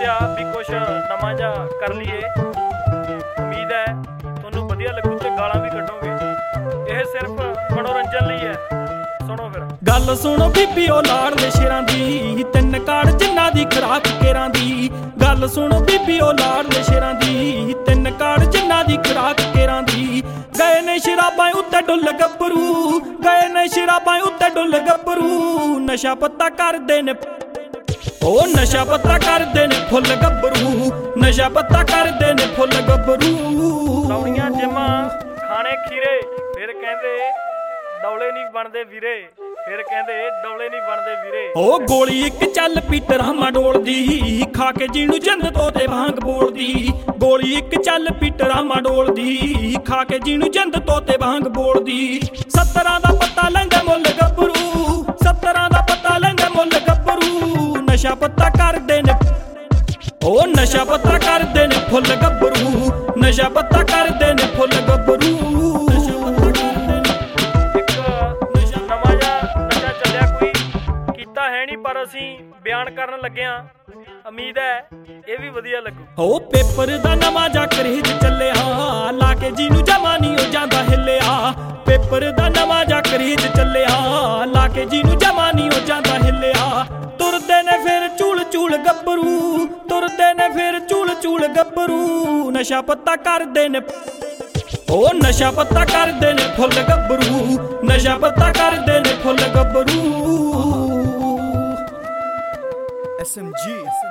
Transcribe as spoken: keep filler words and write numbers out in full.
सोचा भी कुछ नवा जा कर लीए। उम्मीद है तुहानूं वधिया लगू ते गालां भी कड्डोगे। यह सिर्फ मनोरंजन लई है। सुनो फिर गल सुनो बीबी ओ लाड़ले शेरां दी, तिन्न काड़ जिन्ना दी खुराक केरां दी। गल सुनो बीबी ओ लाड़ले शेरां दी, तिन्न काड़ जिन्ना दी खुराक केरां दी। गए ने शराबां उत्ते डुल गब्बरू, गए ने शराबां उत्ते डुल गब्बरू। नशा पत्ता करदे ने ओ नशा पत्ता करदे ने फुल गब्बरू, नशा पत्ता करदे ने फुल गब्बरू। दौड़ियां जिमां खाने खीरे, फिर कहंदे डौले नहीं बनदे वीरे, फिर कहंदे डौले नहीं बनदे वीरे। ओ गोली एक चल पी टरामा डोलदी, खा के जीणू जंद तोते वांग बोलदी। गोली एक चल पी टरामा डोलदी, खा के जीणू जंद तोते वांग बोलदी। सत्तरां दा पत्ता लैंदा मुੱਲ गब्बरू, सत्तरां दा पत्ता लैंदा मुੱਲ गब्बरू। नशा पत्ता करदे ने ओ नशा पत्ता करदे ने फुल गब्बरू, नशा पत्ता करदे ने फुल गब्बरू। पर असीं बयान करन लगे हां, उम्मीद है ये भी वधिया लगू। ओ पेपर दा नवां जा करेज चलिया, लाके जीनू जमा नहीं हो जांदा हिलिया। पेपर दा नवां जा करेज चलिया, लाके जीनू जमा नहीं हो जांदा हिलिया। तुरदे ने फिर चूल चूल गब्बरू, तुरदे ने फिर चूल चूल गब्बरू। नशा पत्ता करदे ने ओ नशा पत्ता करदे ने फुल गब्बरू, नशा पत्ता करदे ने फुल गब्बरू। S M G